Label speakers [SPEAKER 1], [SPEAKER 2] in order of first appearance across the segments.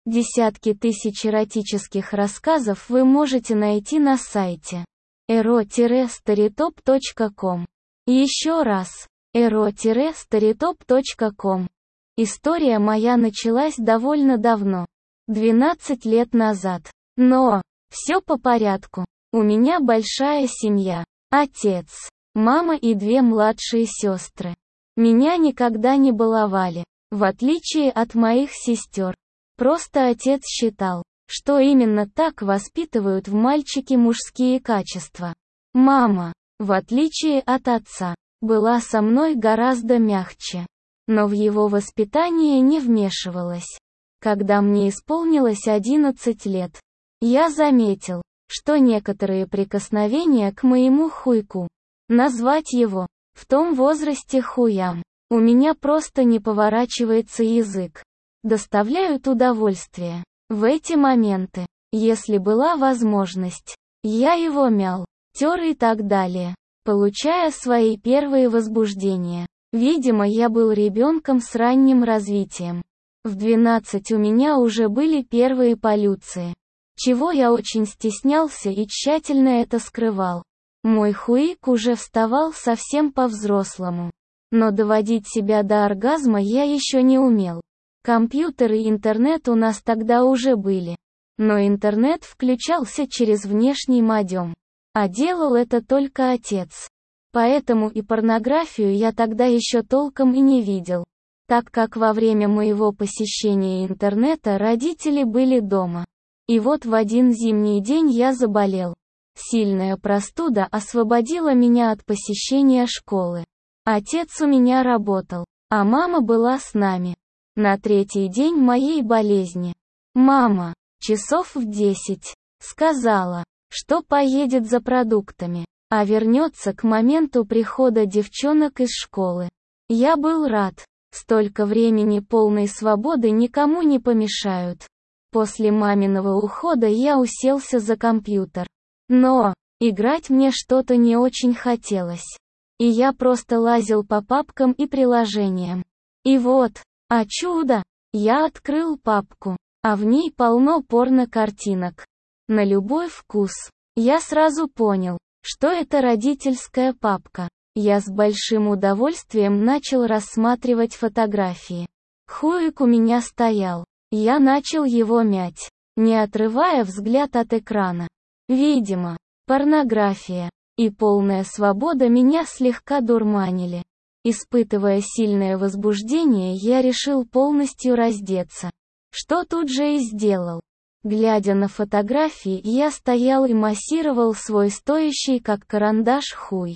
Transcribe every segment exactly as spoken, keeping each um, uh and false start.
[SPEAKER 1] Десятки тысяч эротических рассказов вы можете найти на сайте эро старитоп точка ком. Еще раз, эро старитоп точка ком. История моя началась довольно давно, двенадцать лет назад. Но, все по порядку. У меня большая семья. Отец, мама и две младшие сестры. Меня никогда не баловали, в отличие от моих сестер. Просто отец считал, что именно так воспитывают в мальчике мужские качества. Мама, в отличие от отца, была со мной гораздо мягче, но в его воспитание не вмешивалась. Когда мне исполнилось одиннадцать лет, я заметил, что некоторые прикосновения к моему хуйку, назвать его, в том возрасте хуям, у меня просто не поворачивается язык, доставляют удовольствие. В эти моменты, если была возможность, я его мял, тер и так далее, получая свои первые возбуждения. Видимо, я был ребенком с ранним развитием. В двенадцать у меня уже были первые полюции, чего я очень стеснялся и тщательно это скрывал. Мой хуик уже вставал совсем по-взрослому. Но доводить себя до оргазма я еще не умел. Компьютер и интернет у нас тогда уже были. Но интернет включался через внешний модем. А делал это только отец. Поэтому и порнографию я тогда еще толком и не видел, так как во время моего посещения интернета родители были дома. И вот в один зимний день я заболел. Сильная простуда освободила меня от посещения школы. Отец у меня работал, а мама была с нами. На третий день моей болезни мама, часов в десять, сказала, что поедет за продуктами, а вернется к моменту прихода девчонок из школы. Я был рад. Столько времени полной свободы никому не помешают. После маминого ухода я уселся за компьютер. Но, играть мне что-то не очень хотелось. И я просто лазил по папкам и приложениям. И вот, а чудо, я открыл папку, а в ней полно порно-картинок. На любой вкус. Я сразу понял, что это родительская папка. Я с большим удовольствием начал рассматривать фотографии. Хуик у меня стоял. Я начал его мять, не отрывая взгляд от экрана. Видимо, порнография и полная свобода меня слегка дурманили. Испытывая сильное возбуждение, я решил полностью раздеться. Что тут же и сделал. Глядя на фотографии, я стоял и массировал свой стоящий как карандаш хуй,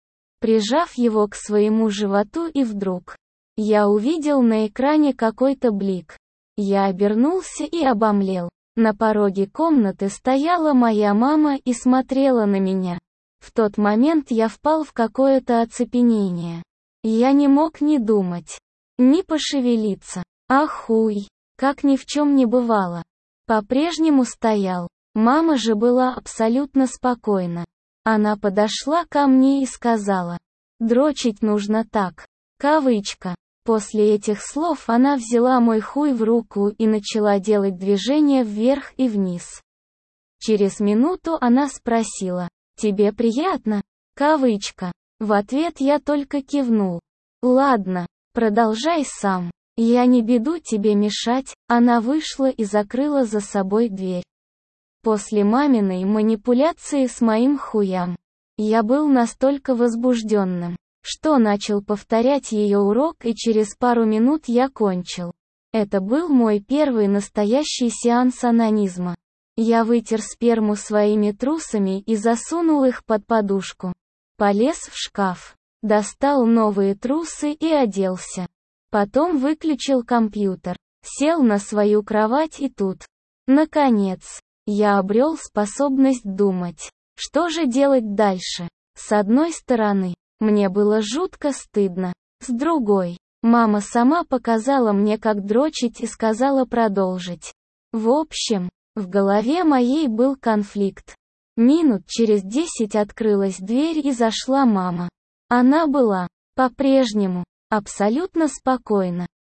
[SPEAKER 1] прижав его к своему животу, и вдруг я увидел на экране какой-то блик. Я обернулся и обомлел. На пороге комнаты стояла моя мама и смотрела на меня. В тот момент я впал в какое-то оцепенение. Я не мог ни думать, ни пошевелиться. А хуй, как ни в чем не бывало, по-прежнему стоял. Мама же была абсолютно спокойна. Она подошла ко мне и сказала: «Дрочить нужно так». Кавычка. После этих слов она взяла мой хуй в руку и начала делать движения вверх и вниз. Через минуту она спросила: «Тебе приятно?» Кавычка. В ответ я только кивнул. «Ладно, продолжай сам. Я не буду тебе мешать». Она вышла и закрыла за собой дверь. После маминой манипуляции с моим хуям, я был настолько возбужденным, что начал повторять ее урок, и через пару минут я кончил. Это был мой первый настоящий сеанс онанизма. Я вытер сперму своими трусами и засунул их под подушку. Полез в шкаф, достал новые трусы и оделся. Потом выключил компьютер, сел на свою кровать, и тут, наконец, я обрел способность думать. Что же делать дальше? С одной стороны, мне было жутко стыдно. С другой, мама сама показала мне, как дрочить, и сказала продолжить. В общем, в голове моей был конфликт. Минут через десять открылась дверь и зашла мама. Она была, по-прежнему, абсолютно спокойна.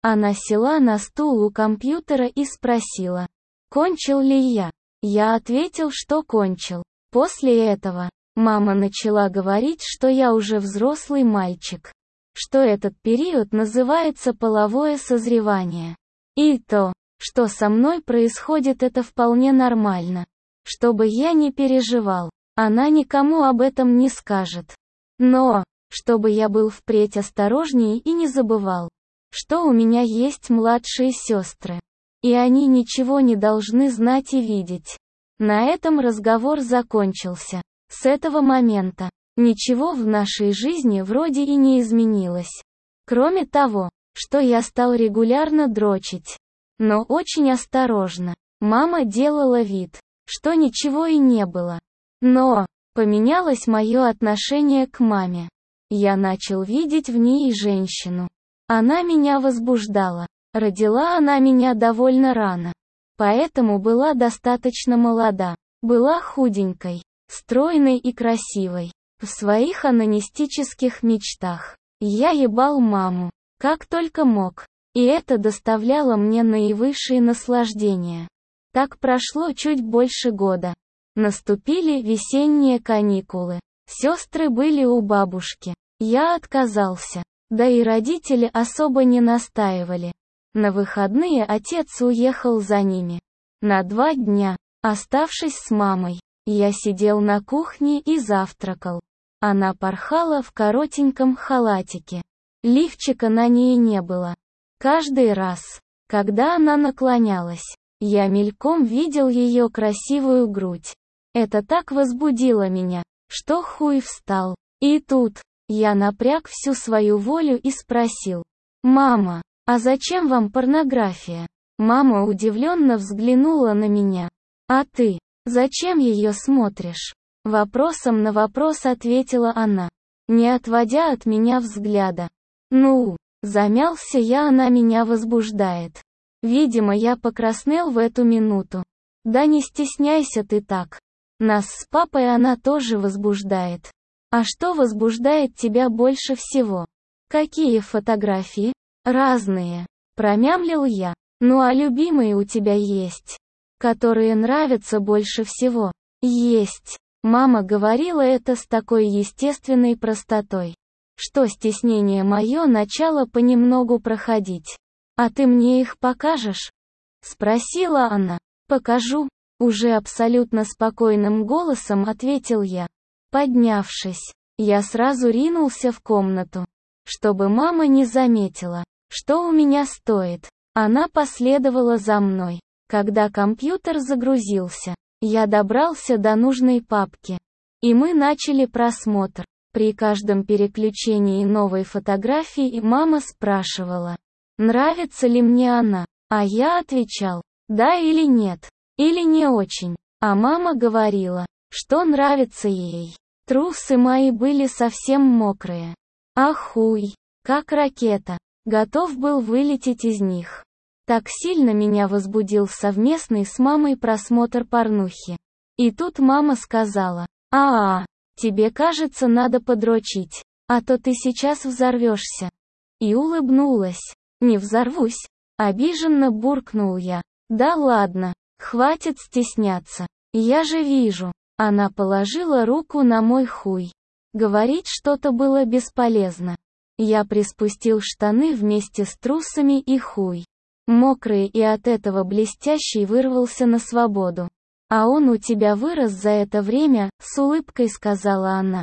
[SPEAKER 1] Она села на стул у компьютера и спросила, кончил ли я. Я ответил, что кончил. После этого, мама начала говорить, что я уже взрослый мальчик. Что этот период называется половое созревание. И то, что со мной происходит, это вполне нормально. Чтобы я не переживал, она никому об этом не скажет. Но, чтобы я был впредь осторожнее и не забывал, что у меня есть младшие сестры. И они ничего не должны знать и видеть. На этом разговор закончился. С этого момента ничего в нашей жизни вроде и не изменилось. Кроме того, что я стал регулярно дрочить. Но очень осторожно. Мама делала вид, что ничего и не было. Но поменялось мое отношение к маме. Я начал видеть в ней женщину. Она меня возбуждала. Родила она меня довольно рано. Поэтому была достаточно молода. Была худенькой, стройной и красивой. В своих анонистических мечтах я ебал маму, как только мог. И это доставляло мне наивысшие наслаждения. Так прошло чуть больше года. Наступили весенние каникулы. Сестры были у бабушки. Я отказался. Да и родители особо не настаивали. На выходные отец уехал за ними. На два дня, оставшись с мамой, я сидел на кухне и завтракал. Она порхала в коротеньком халатике. Лифчика на ней не было. Каждый раз, когда она наклонялась, я мельком видел ее красивую грудь. Это так возбудило меня, что хуй встал. И тут, я напряг всю свою волю и спросил: «Мама, а зачем вам порнография?» Мама удивленно взглянула на меня. «А ты, зачем ее смотришь?» Вопросом на вопрос ответила она, не отводя от меня взгляда. «Ну, замялся я, она меня возбуждает». Видимо, я покраснел в эту минуту. «Да не стесняйся ты так. Нас с папой она тоже возбуждает». «А что возбуждает тебя больше всего?» «Какие фотографии?» «Разные», — промямлил я. «Ну а любимые у тебя есть? Которые нравятся больше всего?» «Есть». Мама говорила это с такой естественной простотой, что стеснение мое начало понемногу проходить. «А ты мне их покажешь?» — спросила она. «Покажу», — уже абсолютно спокойным голосом ответил я. Поднявшись, я сразу ринулся в комнату, чтобы мама не заметила, что у меня стоит. Она последовала за мной. Когда компьютер загрузился, я добрался до нужной папки, и мы начали просмотр. При каждом переключении новой фотографии мама спрашивала, нравится ли мне она, а я отвечал, да или нет, или не очень, а мама говорила, что нравится ей. Трусы мои были совсем мокрые. А хуй, как ракета, готов был вылететь из них. Так сильно меня возбудил совместный с мамой просмотр порнухи. И тут мама сказала, «А-а, тебе кажется, надо подрочить, а то ты сейчас взорвешься». И улыбнулась. «Не взорвусь», — обиженно буркнул я. «Да ладно, хватит стесняться. Я же вижу». Она положила руку на мой хуй. Говорить что-то было бесполезно. Я приспустил штаны вместе с трусами и хуй. Мокрый и от этого блестящий вырвался на свободу. «А он у тебя вырос за это время», — с улыбкой сказала она.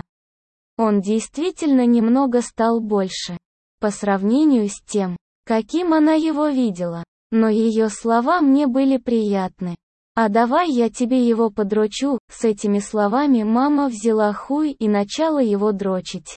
[SPEAKER 1] Он действительно немного стал больше, по сравнению с тем, каким она его видела. Но ее слова мне были приятны. «А давай я тебе его подрочу», с этими словами мама взяла хуй и начала его дрочить.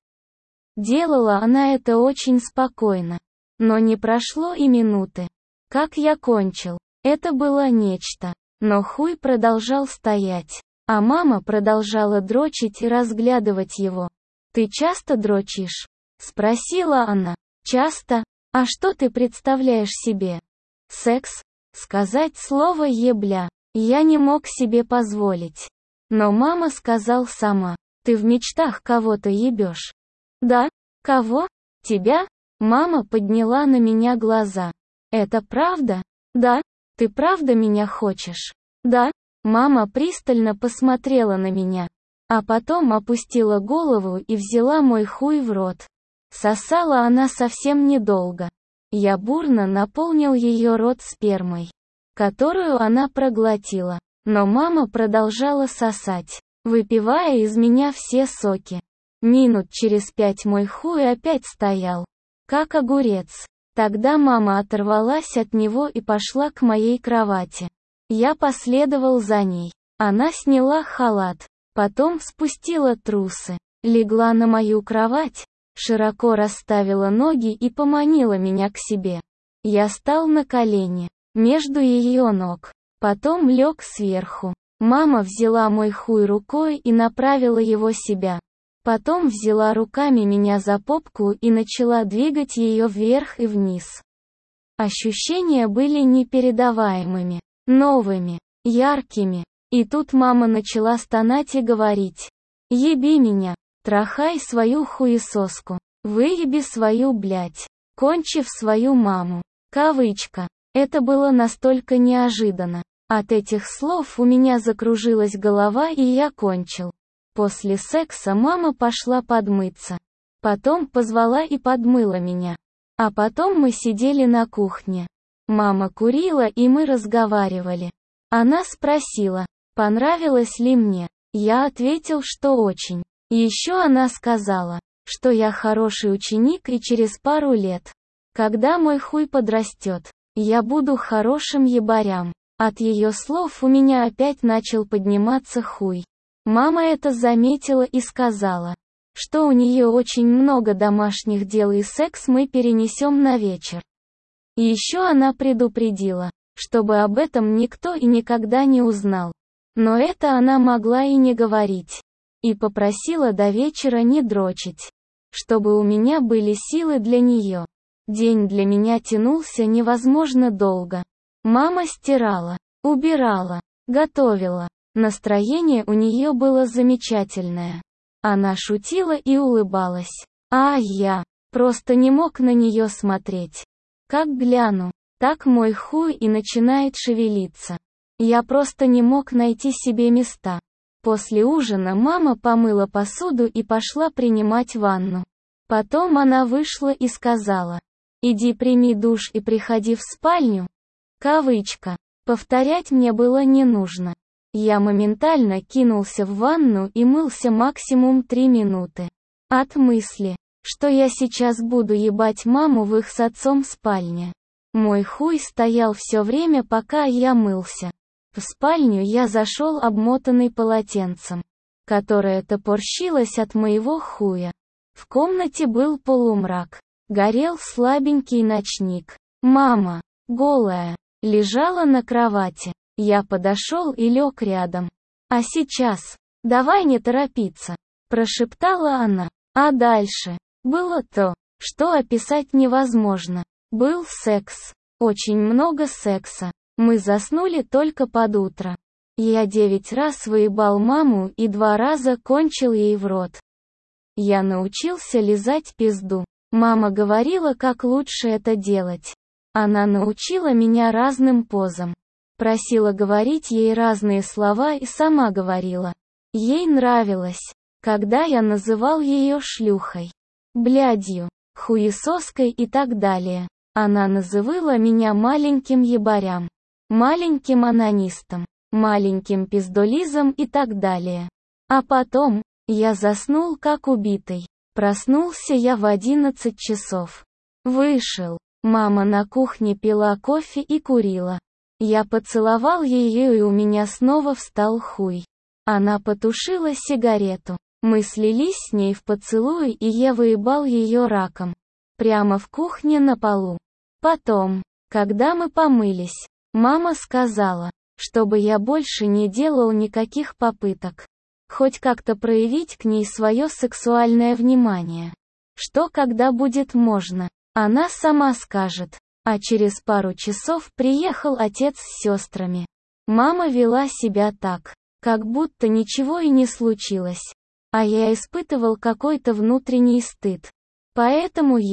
[SPEAKER 1] Делала она это очень спокойно. Но не прошло и минуты, как я кончил. Это было нечто. Но хуй продолжал стоять. А мама продолжала дрочить и разглядывать его. «Ты часто дрочишь?» — спросила она. «Часто? А что ты представляешь себе?» «Секс?» Сказать слово «ебля» я не мог себе позволить. Но мама сказал сама, «Ты в мечтах кого-то ебешь». «Да? Кого? Тебя?» Мама подняла на меня глаза. Это правда? Да? Ты правда меня хочешь? Да? Мама пристально посмотрела на меня. А потом опустила голову и взяла мой хуй в рот. Сосала она совсем недолго. Я бурно наполнил ее рот спермой, которую она проглотила. Но мама продолжала сосать, выпивая из меня все соки. Минут через пять мой хуй опять стоял, как огурец. Тогда мама оторвалась от него и пошла к моей кровати. Я последовал за ней. Она сняла халат, потом спустила трусы, легла на мою кровать, широко расставила ноги и поманила меня к себе. Я стал на колени, между ее ног, потом лег сверху. Мама взяла мой хуй рукой и направила его себя. Потом взяла руками меня за попку и начала двигать ее вверх и вниз. Ощущения были непередаваемыми, новыми, яркими. И тут мама начала стонать и говорить: «Еби меня, трахай свою хуесоску, выеби свою блядь, кончи в свою маму». Кавычка. Это было настолько неожиданно. От этих слов у меня закружилась голова и я кончил. После секса мама пошла подмыться. Потом позвала и подмыла меня. А потом мы сидели на кухне. Мама курила и мы разговаривали. Она спросила, понравилось ли мне. Я ответил, что очень. Еще она сказала, что я хороший ученик и через пару лет, когда мой хуй подрастет, я буду хорошим ебарям. От ее слов у меня опять начал подниматься хуй. Мама это заметила и сказала, что у нее очень много домашних дел и секс мы перенесем на вечер. И еще она предупредила, чтобы об этом никто и никогда не узнал. Но это она могла и не говорить. И попросила до вечера не дрочить, чтобы у меня были силы для нее. День для меня тянулся невозможно долго. Мама стирала, убирала, готовила. Настроение у нее было замечательное. Она шутила и улыбалась. А я просто не мог на нее смотреть. Как гляну, так мой хуй и начинает шевелиться. Я просто не мог найти себе места. После ужина мама помыла посуду и пошла принимать ванну. Потом она вышла и сказала: «Иди прими душ и приходи в спальню». Кавычка. Повторять мне было не нужно. Я моментально кинулся в ванну и мылся максимум три минуты. От мысли, что я сейчас буду ебать маму в их с отцом спальне. Мой хуй стоял все время, пока я мылся. В спальню я зашел обмотанный полотенцем, которое топорщилось от моего хуя. В комнате был полумрак. Горел слабенький ночник. Мама, голая, лежала на кровати. Я подошел и лег рядом. «А сейчас, давай не торопиться», – прошептала она. А дальше было то, что описать невозможно. Был секс. Очень много секса. Мы заснули только под утро. Я девять раз выебал маму и два раза кончил ей в рот. Я научился лизать пизду. Мама говорила, как лучше это делать. Она научила меня разным позам. Просила говорить ей разные слова и сама говорила. Ей нравилось, когда я называл ее шлюхой, блядью, хуесоской и так далее. Она называла меня маленьким ебарям, маленьким анонистом, маленьким пиздолизом и так далее. А потом, я заснул как убитый. Проснулся я в одиннадцать часов. Вышел. Мама на кухне пила кофе и курила. Я поцеловал ее и у меня снова встал хуй. Она потушила сигарету. Мы слились с ней в поцелуй и я выебал ее раком. Прямо в кухне на полу. Потом, когда мы помылись, мама сказала, чтобы я больше не делал никаких попыток. Хоть как-то проявить к ней свое сексуальное внимание. Что когда будет можно, она сама скажет. А через пару часов приехал отец с сестрами. Мама вела себя так, как будто ничего и не случилось. А я испытывал какой-то внутренний стыд. Поэтому я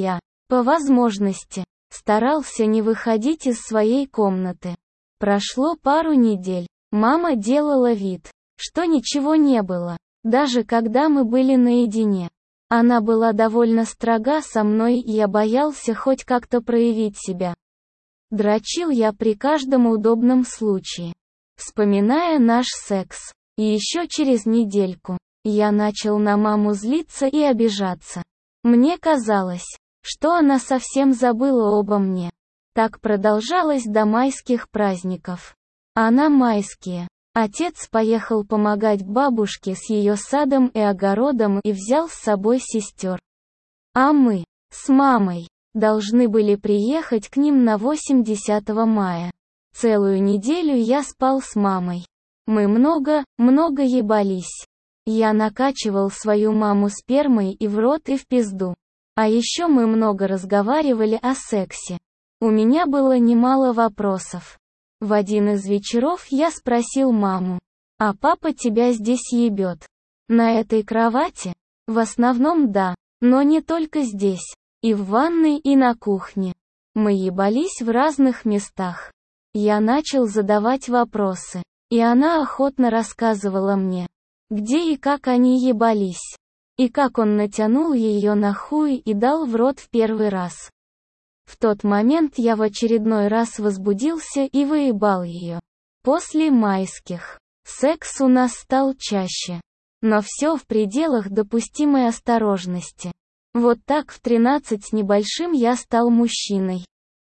[SPEAKER 1] По возможности. Старался не выходить из своей комнаты. Прошло пару недель. Мама делала вид, что ничего не было, даже когда мы были наедине. Она была довольно строга со мной, и я боялся хоть как-то проявить себя. Дрочил я при каждом удобном случае, вспоминая наш секс. И еще через недельку я начал на маму злиться и обижаться. Мне казалось, что она совсем забыла обо мне. Так продолжалось до майских праздников. А на майские отец поехал помогать бабушке с ее садом и огородом и взял с собой сестер. А мы с мамой должны были приехать к ним на восемьдесятое мая. Целую неделю я спал с мамой. Мы много, много ебались. Я накачивал свою маму спермой и в рот, и в пизду. А еще мы много разговаривали о сексе. У меня было немало вопросов. В один из вечеров я спросил маму: «А папа тебя здесь ебет? На этой кровати?» В основном да, но не только здесь. И в ванной, и на кухне. Мы ебались в разных местах. Я начал задавать вопросы. И она охотно рассказывала мне, где и как они ебались. И как он натянул ее на хуй и дал в рот в первый раз. В тот момент я в очередной раз возбудился и выебал ее. После майских секс у нас стал чаще. Но все в пределах допустимой осторожности. Вот так в тринадцать с небольшим я стал мужчиной.